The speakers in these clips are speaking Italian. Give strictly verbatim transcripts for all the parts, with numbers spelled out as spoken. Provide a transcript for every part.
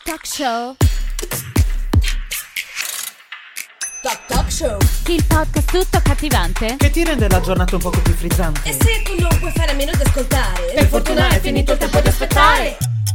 Talk Show. Talk Talk Show. Il podcast tutto accattivante che ti rende la giornata un poco più frizzante. E se tu non puoi fare a meno di ascoltare, per fortuna è finito il tempo di aspettare.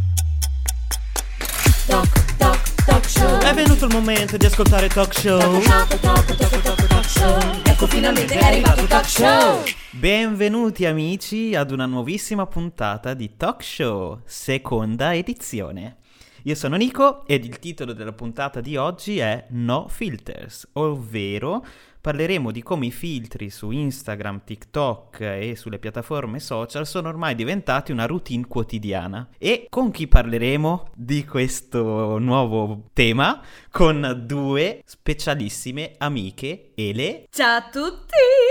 Talk Talk Talk Show. È venuto il momento di ascoltare Talk Show. Talk Talk Talk Talk Talk Show. Ecco finalmente è arrivato il Talk Show. Benvenuti amici ad una nuovissima puntata di Talk Show, seconda edizione. Io sono Nico ed il titolo della puntata di oggi è No Filters, ovvero parleremo di come i filtri su Instagram, TikTok e sulle piattaforme social sono ormai diventati una routine quotidiana. E con chi parleremo di questo nuovo tema? Con due specialissime amiche, Ele. Ciao a tutti.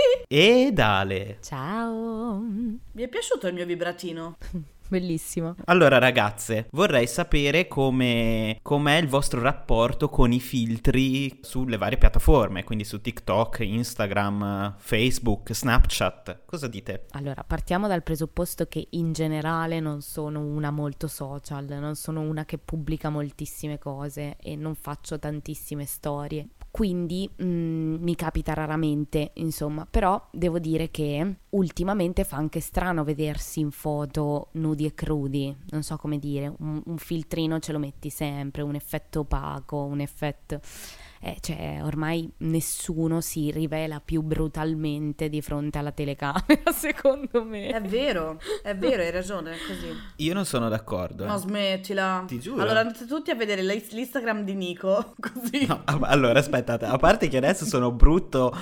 E Dale. Ciao. Mi è piaciuto il mio vibratino? Bellissimo. Allora ragazze, vorrei sapere come com'è il vostro rapporto con i filtri sulle varie piattaforme, quindi su TikTok, Instagram, Facebook, Snapchat. Cosa dite? Allora, partiamo dal presupposto che in generale non sono una molto social, non sono una che pubblica moltissime cose e non faccio tantissime storie. Quindi mh, mi capita raramente, insomma, però devo dire che ultimamente fa anche strano vedersi in foto nudi e crudi, non so come dire, un, un filtrino ce lo metti sempre, un effetto opaco, un effetto... Eh, cioè ormai nessuno si rivela più brutalmente di fronte alla telecamera, secondo me. È vero, è vero, hai ragione, è così. Io non sono d'accordo. No, eh. smettila. Ti giuro. Allora andate tutti a vedere l'Instagram di Nico, così. No, allora aspettate, a parte che adesso sono brutto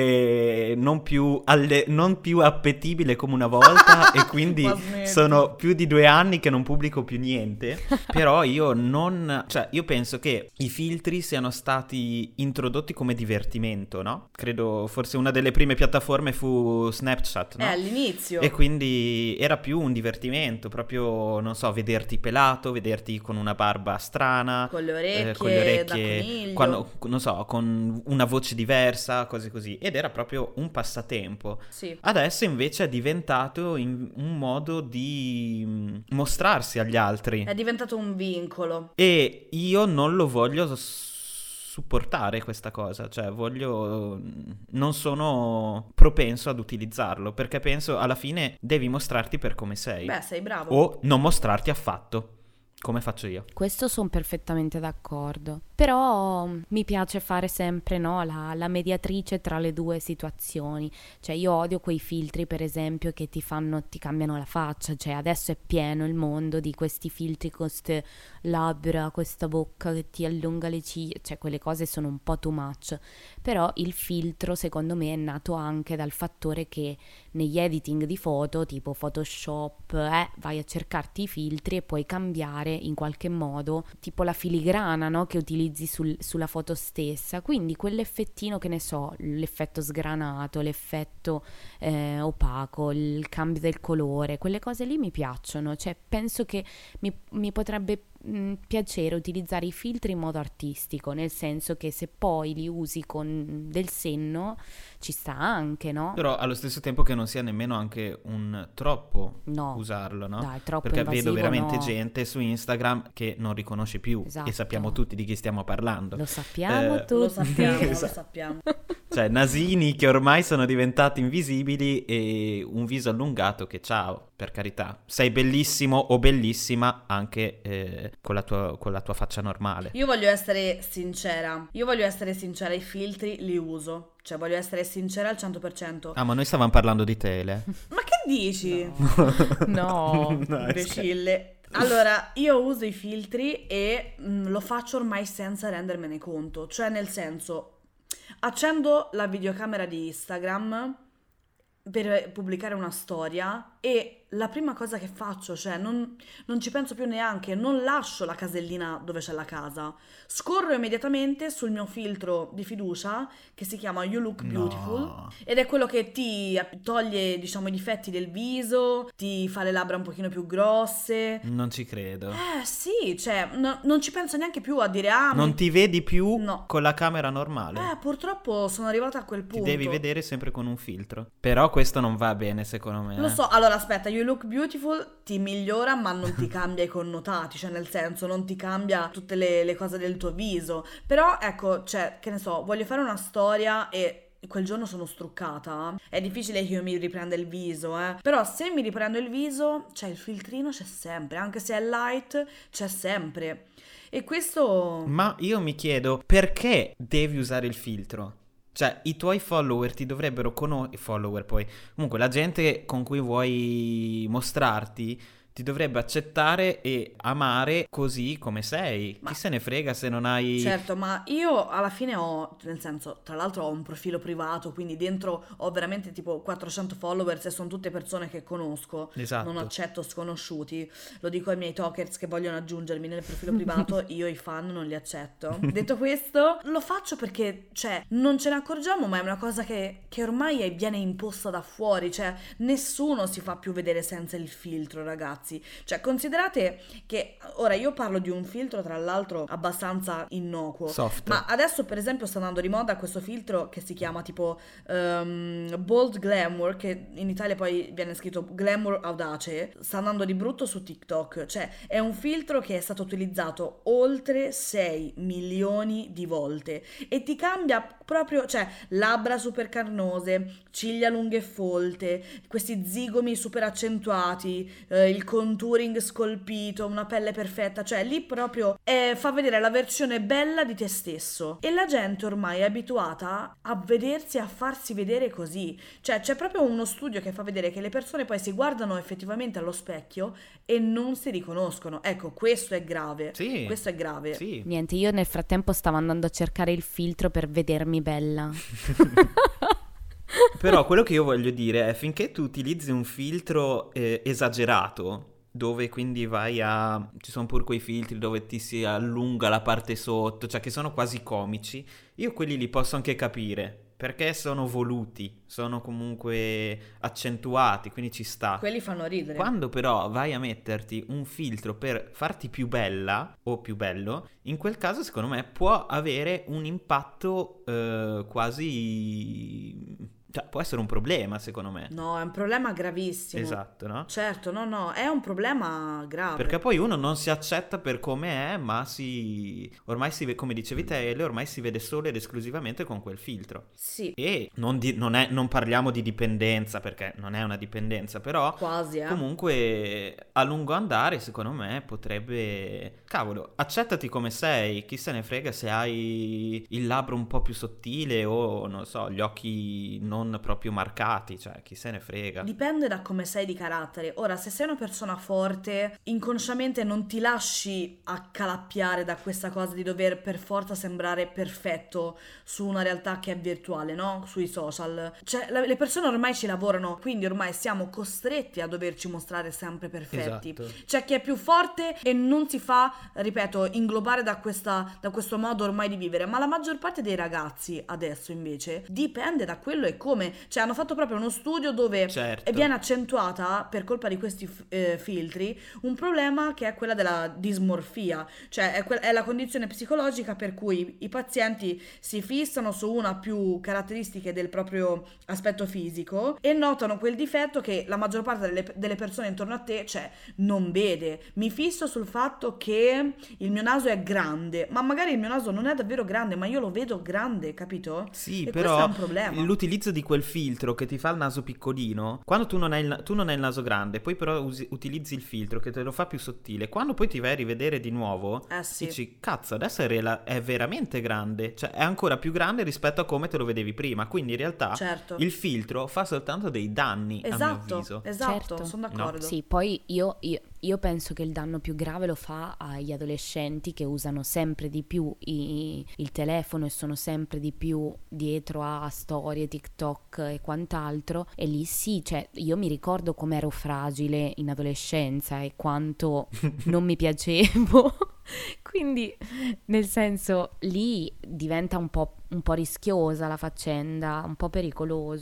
e non più, alle, non più appetibile come una volta e quindi Ma smetti. sono più di due anni che non pubblico più niente, però io non, cioè io penso che i filtri siano stati introdotti come divertimento, no? Credo forse una delle prime piattaforme fu Snapchat, no? Eh, all'inizio. E quindi era più un divertimento, proprio, non so, vederti pelato, vederti con una barba strana, Con le orecchie, eh, con le orecchie, da coniglio. quando, non so, con una voce diversa, cose così. Ed era proprio un passatempo. Sì. Adesso invece è diventato in- un modo di mm, mostrarsi agli altri. È diventato un vincolo. E io non lo voglio s- supportare questa cosa, cioè voglio, non sono propenso ad utilizzarlo, perché penso alla fine devi mostrarti per come sei. Beh, sei bravo. O non mostrarti affatto, come faccio io. Questo sono perfettamente d'accordo, però mi piace fare sempre, no, la, la mediatrice tra le due situazioni. Cioè io odio quei filtri, per esempio, che ti fanno, ti cambiano la faccia. Cioè adesso è pieno il mondo di questi filtri con queste labbra, questa bocca che ti allunga le ciglia, cioè quelle cose sono un po' too much. Però il filtro secondo me è nato anche dal fattore che negli editing di foto, tipo Photoshop, eh, vai a cercarti i filtri e puoi cambiare in qualche modo, tipo la filigrana, no, che utilizzi sul, sulla foto stessa. Quindi quell'effettino, che ne so, l'effetto sgranato, l'effetto eh, opaco, il cambio del colore, quelle cose lì mi piacciono. Cioè penso che mi, mi potrebbe mh, piacere utilizzare i filtri in modo artistico, nel senso che se poi li usi con del senno ci sta anche, no? Però allo stesso tempo che non sia nemmeno anche un troppo No. usarlo, no? Dai, troppo Perché invasivo, vedo veramente no. gente su Instagram che non riconosce più. Esatto. E sappiamo tutti di chi stiamo parlando. Lo sappiamo Eh, tutti. Lo sappiamo, lo Esatto. sappiamo. Cioè nasini che ormai sono diventati invisibili e un viso allungato che, ciao, per carità, sei bellissimo o bellissima anche eh, con la tua, con la tua faccia normale. Io voglio essere sincera. Io voglio essere sincera, i filtri li uso. Cioè voglio essere sincera al cento per cento. Ah, ma noi stavamo parlando di tele. Ma che dici? No. No, Imbecille. Allora, io uso i filtri e mh, lo faccio ormai senza rendermene conto. Cioè, nel senso, accendo la videocamera di Instagram per pubblicare una storia e la prima cosa che faccio, cioè non, non ci penso più neanche, non lascio la casellina dove c'è la casa, scorro immediatamente sul mio filtro di fiducia che si chiama You Look Beautiful. No. Ed è quello che ti toglie, diciamo, i difetti del viso, ti fa le labbra un pochino più grosse. Non ci credo. Eh sì, cioè no- non ci penso neanche più a dire ah, Non mi- ti vedi più No. con la camera normale. Eh, purtroppo sono arrivata a quel Ti punto. devi vedere sempre con un filtro. Però questo non va bene, secondo me. Lo eh. so, allora Allora aspetta, You Look Beautiful ti migliora ma non ti cambia i connotati, cioè nel senso non ti cambia tutte le, le cose del tuo viso. Però ecco, cioè, che ne so, voglio fare una storia e quel giorno sono struccata, è difficile che io mi riprenda il viso, eh. Però se mi riprendo il viso, cioè il filtrino c'è sempre, anche se è light, c'è sempre. E questo... Ma io mi chiedo, perché devi usare il filtro? Cioè, i tuoi follower ti dovrebbero conoscere, follower poi, comunque la gente con cui vuoi mostrarti ti dovrebbe accettare e amare così come sei. Ma- Chi se ne frega se non hai... Certo, ma io alla fine ho, nel senso, tra l'altro ho un profilo privato, quindi dentro ho veramente tipo quattrocento followers e sono tutte persone che conosco. Esatto. Non accetto sconosciuti. Lo dico ai miei talkers che vogliono aggiungermi nel profilo privato, io i fan non li accetto. Detto questo, lo faccio perché, cioè, non ce ne accorgiamo, ma è una cosa che, che ormai è- viene imposta da fuori, cioè, nessuno si fa più vedere senza il filtro, ragazzi. Cioè, considerate che ora io parlo di un filtro, tra l'altro, abbastanza innocuo. Soft. Ma adesso, per esempio, sta andando di moda questo filtro che si chiama tipo ehm, Bold Glamour, che in Italia poi viene scritto Glamour Audace. Sta andando di brutto su TikTok. Cioè, è un filtro che è stato utilizzato oltre sei milioni di volte e ti cambia proprio, cioè, labbra super carnose, ciglia lunghe e folte, questi zigomi super accentuati, eh, il contouring scolpito, una pelle perfetta, cioè lì proprio eh, fa vedere la versione bella di te stesso e la gente ormai è abituata a vedersi, a farsi vedere così, cioè c'è proprio uno studio che fa vedere che le persone poi si guardano effettivamente allo specchio e non si riconoscono. Ecco, questo è grave, Sì. questo è grave. Sì. Niente, io nel frattempo stavo andando a cercare il filtro per vedermi bella. Però quello che io voglio dire è finché tu utilizzi un filtro eh, esagerato, dove quindi vai a... ci sono pure quei filtri dove ti si allunga la parte sotto, cioè che sono quasi comici, io quelli li posso anche capire, perché sono voluti, sono comunque accentuati, quindi ci sta. Quelli fanno ridere. Quando però vai a metterti un filtro per farti più bella o più bello, in quel caso secondo me può avere un impatto eh, quasi... cioè può essere un problema secondo me. No, è un problema gravissimo. Esatto, no? Certo, no, no, è un problema grave. Perché poi uno non si accetta per come è, ma si... ormai si vede, come dicevi te, Ele, ormai si vede solo ed esclusivamente con quel filtro. Sì, E non, di- non, è, non parliamo di dipendenza, perché non è una dipendenza, però quasi, eh. comunque a lungo andare secondo me potrebbe... Cavolo, accettati come sei, chi se ne frega se hai il labbro un po' più sottile o non so, gli occhi non proprio marcati, cioè chi se ne frega. Dipende da come sei di carattere. Ora, se sei una persona forte, inconsciamente non ti lasci accalappiare da questa cosa di dover per forza sembrare perfetto su una realtà che è virtuale, no? Sui social. Cioè, la- le persone ormai ci lavorano, quindi ormai siamo costretti a doverci mostrare sempre perfetti. Esatto. C'è chi è più forte e non si fa, ripeto, inglobare da, questa, da questo modo ormai di vivere, ma la maggior parte dei ragazzi adesso invece dipende da quello e come, cioè hanno fatto proprio uno studio dove Certo. e viene accentuata per colpa di questi f- eh, filtri un problema che è quella della dismorfia, cioè è, que- è la condizione psicologica per cui i pazienti si fissano su una più caratteristiche del proprio aspetto fisico e notano quel difetto che la maggior parte delle, delle persone intorno a te, cioè, non vede. Mi fisso sul fatto che il mio naso è grande, ma magari il mio naso non è davvero grande, ma io lo vedo grande, capito? Sì, E però questo è un problema. l'utilizzo di quel filtro che ti fa il naso piccolino, quando tu non hai il, tu non hai il naso grande, poi però usi- utilizzi il filtro che te lo fa più sottile, quando poi ti vai a rivedere di nuovo, Eh sì. dici, cazzo, adesso è, rela- è veramente grande, cioè è ancora più grande rispetto a come te lo vedevi prima, quindi in realtà Certo. il filtro fa soltanto dei danni, a mio Esatto, avviso. esatto, Certo. sono d'accordo. Sì, poi io, io- io penso che il danno più grave lo fa agli adolescenti che usano sempre di più i- il telefono e sono sempre di più dietro a storie, TikTok e quant'altro. E lì sì, cioè io mi ricordo com'ero fragile in adolescenza e quanto non mi piacevo. Quindi, nel senso, lì diventa un po', un po' rischiosa la faccenda, un po' pericoloso.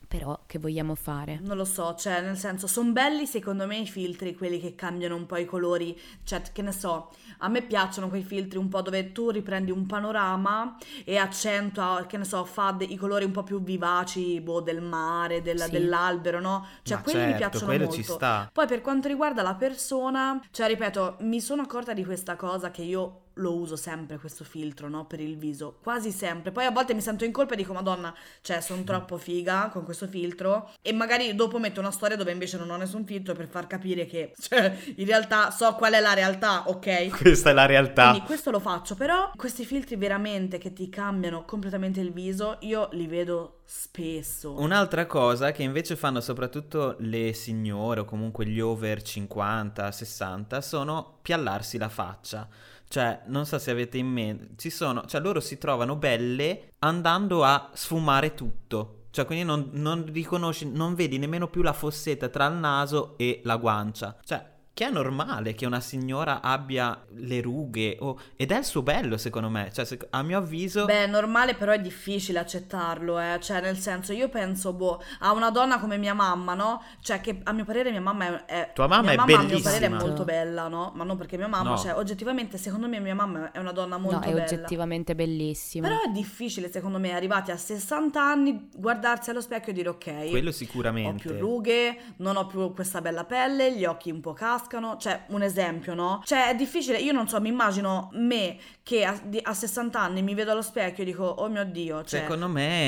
però che vogliamo fare? Non lo so, cioè nel senso, sono belli secondo me i filtri, quelli che cambiano un po' i colori, cioè che ne so, a me piacciono quei filtri un po' dove tu riprendi un panorama e accentua, che ne so, fa de- i colori un po' più vivaci, boh, del mare, del- Sì. dell'albero, no? Cioè Ma quelli mi certo, piacciono quello molto. ci sta. Poi per quanto riguarda la persona, cioè ripeto, mi sono accorta di questa cosa che io lo uso sempre questo filtro, no? Per il viso, quasi sempre. Poi a volte mi sento in colpa e dico, Madonna, cioè sono troppo figa con questo filtro, e magari dopo metto una storia dove invece non ho nessun filtro per far capire che, cioè, in realtà so qual è la realtà, ok? Questa è la realtà. Quindi questo lo faccio, però questi filtri veramente che ti cambiano completamente il viso, io li vedo spesso. Un'altra cosa che invece fanno soprattutto le signore o comunque gli over cinquanta, sessanta sono piallarsi la faccia. Cioè, non so se avete in mente, ci sono, cioè loro si trovano belle andando a sfumare tutto. Cioè, quindi non, non riconosci, non vedi nemmeno più la fossetta tra il naso e la guancia. Cioè, che è normale che una signora abbia le rughe, o- ed è il suo bello, secondo me. Cioè, sec- a mio avviso... Beh, è normale, però è difficile accettarlo, eh. Cioè, nel senso, io penso, boh, a una donna come mia mamma, no? Cioè, che a mio parere mia mamma è... è- Tua mamma mia è mamma a mio parere è bellissima. molto bella, no? Ma non perché mia mamma, No. cioè, oggettivamente, secondo me mia mamma è una donna molto No, è bella. oggettivamente bellissima. Però è difficile, secondo me, arrivati a sessanta anni, guardarsi allo specchio e dire, ok, Quello ho sicuramente. più rughe, non ho più questa bella pelle, gli occhi un po' cascano, cioè un esempio, no? Cioè è difficile, io non so, mi immagino me che a, di- a sessanta anni mi vedo allo specchio e dico, oh mio Dio, cioè... Secondo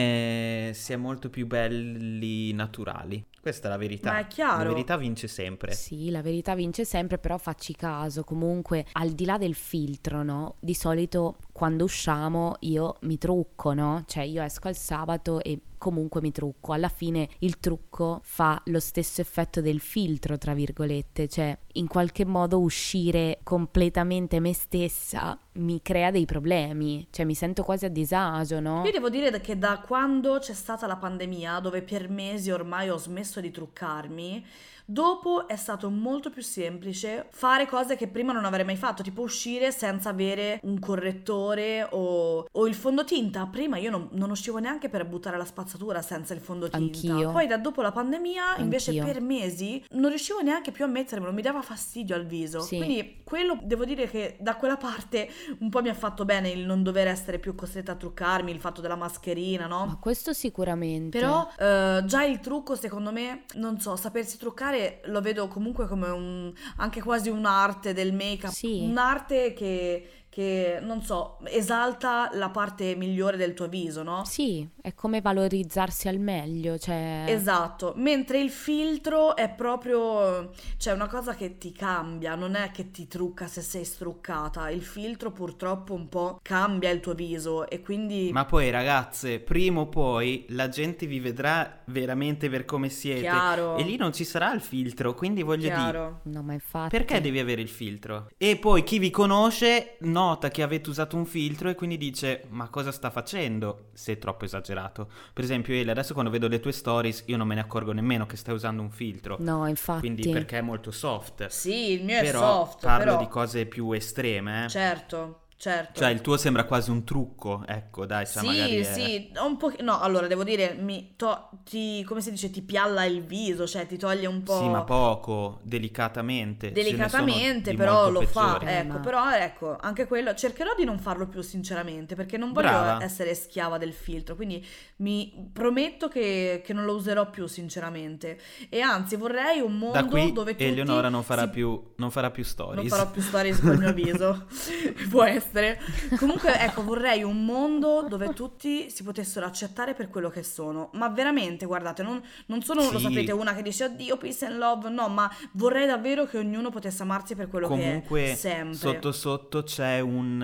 me si è molto più belli naturali. Questa è la verità. Ma è chiaro. La verità vince sempre. Sì, la verità vince sempre, però facci caso, comunque al di là del filtro, no? Di solito quando usciamo io mi trucco, no? Cioè io esco al sabato e comunque mi trucco. Alla fine il trucco fa lo stesso effetto del filtro, tra virgolette, cioè in qualche modo uscire completamente me stessa mi crea dei problemi, cioè mi sento quasi a disagio, no? Io devo dire che da quando c'è stata la pandemia, dove per mesi ormai ho smesso di truccarmi, dopo è stato molto più semplice fare cose che prima non avrei mai fatto, tipo uscire senza avere un correttore o, o il fondotinta. Prima io non, non uscivo neanche per buttare la spazzatura senza il fondotinta. Anch'io. Poi da dopo la pandemia invece Anch'io. per mesi non riuscivo neanche più a mettermelo, mi dava fastidio al viso. Sì. Quindi quello devo dire che da quella parte un po' mi ha fatto bene il non dover essere più costretta a truccarmi, il fatto della mascherina, no? Ma questo sicuramente. Però eh, già il trucco, secondo me, non so, sapersi truccare lo vedo comunque come un anche quasi un'arte del make-up, Sì. un'arte che, che non so, esalta la parte migliore del tuo viso, no? Sì, è come valorizzarsi al meglio, cioè... Esatto, mentre il filtro è proprio, cioè una cosa che ti cambia, non è che ti trucca se sei struccata, il filtro purtroppo un po' cambia il tuo viso e quindi... Ma poi ragazze, prima o poi la gente vi vedrà veramente per come siete. Chiaro. E lì non ci sarà il filtro, quindi voglio dire, Chiaro. No, ma infatti... perché devi avere il filtro? E poi chi vi conosce nota che avete usato un filtro e quindi dice, ma cosa sta facendo? Se è troppo esagerato. Per esempio, Ele, adesso quando vedo le tue stories io non me ne accorgo nemmeno che stai usando un filtro. No, infatti... Quindi perché è molto soft. Sì, il mio Però è soft, parlo però... di cose più estreme, eh. Certo, certo. Cioè il tuo sembra quasi un trucco, ecco, dai, cioè Sì, magari è- sì, un po'... No, allora, devo dire, mi to- ti, come si dice, ti pialla il viso, cioè ti toglie un po'... Sì, ma poco, delicatamente. Ce ne sono Delicatamente, di però molto lo fa, peggiori. Eh, ecco, ma- però ecco, anche quello, cercherò di non farlo più sinceramente, perché non voglio Brava. essere schiava del filtro, quindi mi prometto che, che non lo userò più sinceramente, e anzi vorrei un mondo Da qui dove tutti Eleonora non farà si- più non farà più non stories. farò più stories col mio viso, può essere. Comunque, ecco, vorrei un mondo dove tutti si potessero accettare per quello che sono. Ma veramente, guardate, non, non sono, lo Sì. sapete, una che dice oddio, peace and love, no, ma vorrei davvero che ognuno potesse amarsi per quello che Comunque è sempre. sotto sotto c'è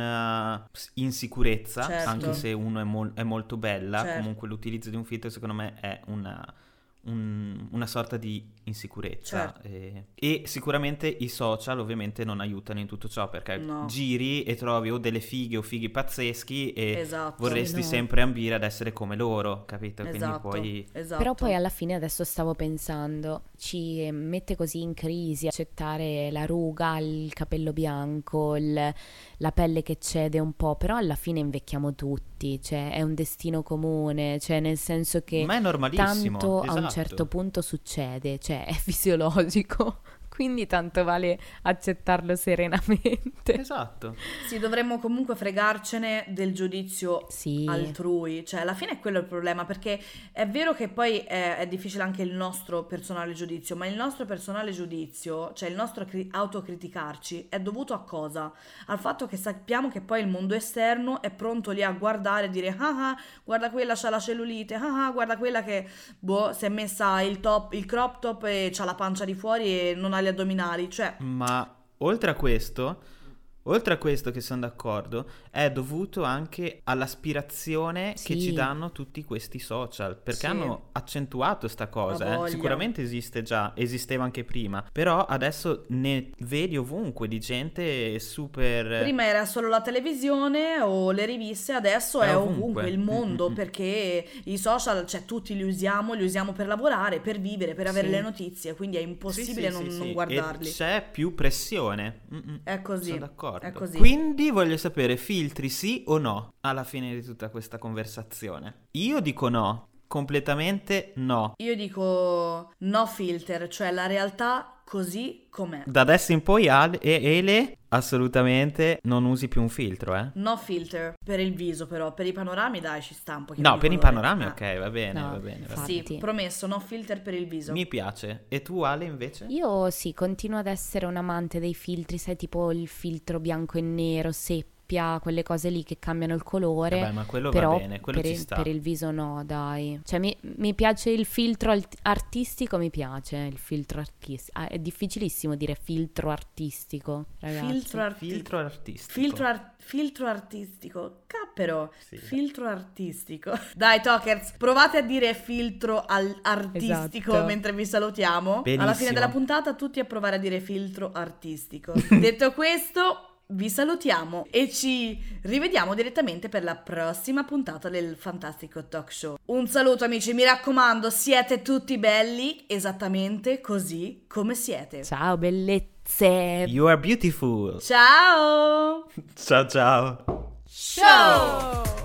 un'insicurezza, Certo. anche se uno è, mol- è molto bella, Certo. comunque l'utilizzo di un filtro secondo me è una, un- una sorta di in sicurezza. Certo. E, e sicuramente i social ovviamente non aiutano in tutto ciò, perché No. giri e trovi o delle fighe o fighi pazzeschi e Esatto. vorresti Sì, no. sempre ambire ad essere come loro, capito? Quindi Esatto, poi... esatto. Però poi alla fine adesso stavo pensando, ci mette così in crisi accettare la ruga, il capello bianco, il- la pelle che cede un po', però alla fine invecchiamo tutti, cioè è un destino comune, cioè nel senso che Ma è normalissimo, tanto a un esatto. certo punto succede, cioè è fisiologico, quindi tanto vale accettarlo serenamente. Esatto. Sì, dovremmo comunque fregarcene del giudizio Sì. altrui, cioè alla fine è quello il problema, perché è vero che poi è, è difficile anche il nostro personale giudizio, ma il nostro personale giudizio, cioè il nostro cri- autocriticarci, è dovuto a cosa? Al fatto che sappiamo che poi il mondo esterno è pronto lì a guardare e dire ah ah, guarda quella c'ha la cellulite, ah ah, guarda quella che boh, si è messa il top, il crop top e c'ha la pancia di fuori e non ha gli addominali, cioè Ma oltre a questo, oltre a questo che sono d'accordo, è dovuto anche all'aspirazione che Sì. ci danno tutti questi social, perché Sì. hanno accentuato sta Ha cosa, eh. voglia. Sicuramente esiste già, esisteva anche prima, però adesso ne vedi ovunque di gente super... prima era solo la televisione o le riviste, adesso È è ovunque. ovunque il mondo, Mm, mm, mm. perché i social, cioè tutti li usiamo, li usiamo per lavorare, per vivere, per avere Sì. le notizie, quindi è Sì, impossibile sì, non, sì, non sì. guardarli. E c'è più pressione. Mm-mm. È così, Sono d'accordo. è così. Quindi voglio sapere, filtri sì o no alla fine di tutta questa conversazione? Io dico no, completamente no. Io dico no filter, cioè la realtà così com'è. Da adesso in poi Ale, e Ele assolutamente non usi più un filtro, eh? No filter per il viso, però per i panorami dai, ci sta un pochino No, di per i colore. panorami Ah. ok, va bene, No, va bene. Va infatti. bene. Sì, promesso, no filter per il viso. Mi piace. E tu Ale invece? Io sì, continuo ad essere un amante dei filtri, sai, tipo il filtro bianco e nero, seppia, quelle cose lì che cambiano il colore. Vabbè, ma quello Però va bene, quello per, ci il, sta. per il viso no, dai. Cioè mi, mi piace il filtro alt- artistico, mi piace il filtro artistico. Ah, è difficilissimo dire filtro artistico, ragazzi. Filtro, arti- Filtro artistico. filtro, ar- filtro artistico. Cappero. Sì. Filtro artistico. Dai, Talkers, provate a dire filtro al- artistico Esatto. mentre vi salutiamo. Alla Benissimo. fine della puntata tutti a provare a dire filtro artistico. Detto questo, vi salutiamo e ci rivediamo direttamente per la prossima puntata del Fantastico Talk Show. Un saluto amici, mi raccomando, siete tutti belli esattamente così come siete. Ciao bellezze. You are beautiful. Ciao! Ciao ciao. Show!